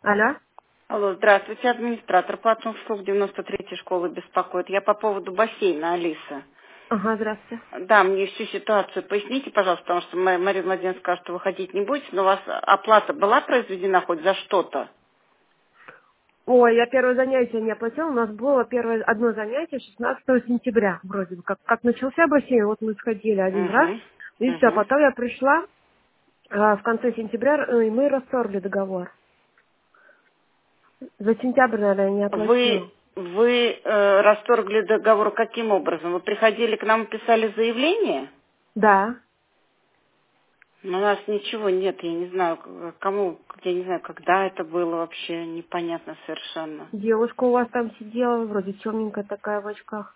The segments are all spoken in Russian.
Алло? Алло, здравствуйте, администратор платных услуг 93-й школы беспокоит. Я по поводу бассейна, Алиса. Ага, здравствуйте. Да, мне всю ситуацию поясните, пожалуйста, потому что Мария Владимировна скажет, что вы ходить не будете, но у вас оплата была произведена хоть за что-то? Ой, я первое занятие не оплатила. У нас было первое одно занятие 16 сентября, вроде бы. Как начался бассейн, вот мы сходили один раз, Угу, и все. угу. Потом я пришла в конце сентября, и мы расторгли договор. За сентябрь, наверное, я не оплатила. Вы расторгли договор каким образом? Вы приходили к нам и писали заявление? Да. Но у нас ничего нет, я не знаю, кому, я не знаю, когда это было вообще, непонятно совершенно. Девушка у вас там сидела, вроде темненькая такая в очках.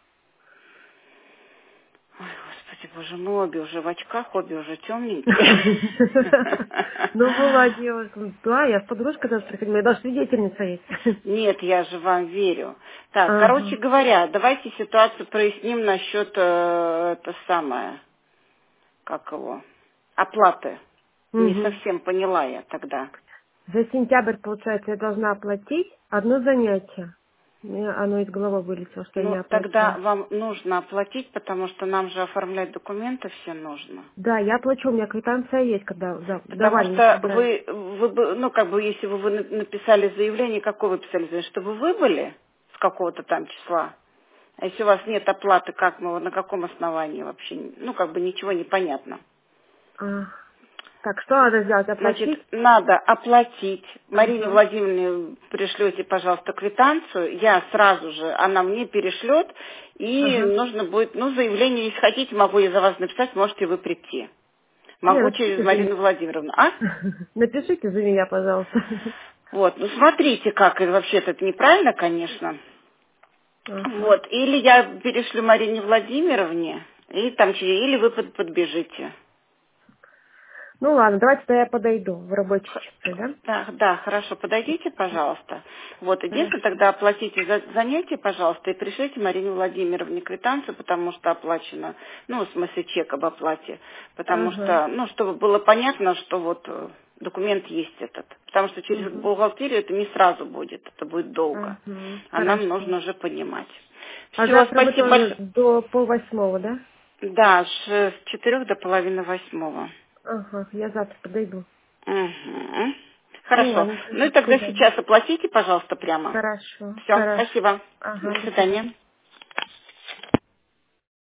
Ой, господи, боже мой, обе уже в очках, обе уже темненькие. Ну, была девушка. Да, я с подружкой даже приходила. У меня даже свидетельница есть. Нет, я же вам верю. Так, короче Ага. говоря, давайте ситуацию проясним насчет, это самое, как его, оплаты. Не Угу. совсем поняла я тогда. За сентябрь, получается, я должна оплатить одно занятие. Мне оно из головы вылетело, что я не Ну, тогда оплатила. вам нужно оплатить, потому что нам же оформлять документы все нужно. Да, я оплачу, у меня квитанция есть, когда Потому давали, не что собирали. ну, как бы, если вы написали заявление, какое вы писали заявление, чтобы вы были с какого-то там числа, а если у вас нет оплаты, как мы, на каком основании вообще, ну, как бы ничего не понятно. А, так, что надо сделать? Значит, Оплатить? надо оплатить. Марине Ага. Владимировне пришлете, пожалуйста, квитанцию. Я сразу же, она мне перешлет. И Ага. нужно будет, ну, заявление, если хотите, могу я за вас написать, можете вы прийти. Не, Могу через напишите за меня. Марину Владимировну. А? Напишите за меня, пожалуйста. Вот, ну смотрите, как, и вообще-то это неправильно, конечно. Ага. Вот, или я перешлю Марине Владимировне, и там, или вы подбежите. Ну ладно, давайте тогда я подойду в рабочие часы, да? Да, да, хорошо, подойдите, пожалуйста. Вот, единственное, Хорошо. тогда оплатите занятие, пожалуйста, и пришлите Марине Владимировне квитанцию, потому что оплачено, ну, в смысле чек об оплате, потому Ага. что, ну, чтобы было понятно, что вот документ есть этот. Потому что через Угу. бухгалтерию это не сразу будет, это будет долго. Угу. А нам Хорошо. нужно уже понимать. А Все, завтра вы спасибо тоже большое. до 7:30, да? Да, с 4 до половины восьмого. Ага, я завтра подойду. Угу. Ну, Хорошо. ладненько, Ну до и тогда свидания. сейчас оплатите, пожалуйста, прямо. Хорошо, Все, хорошо. спасибо. До Ага, до свидания. свидания.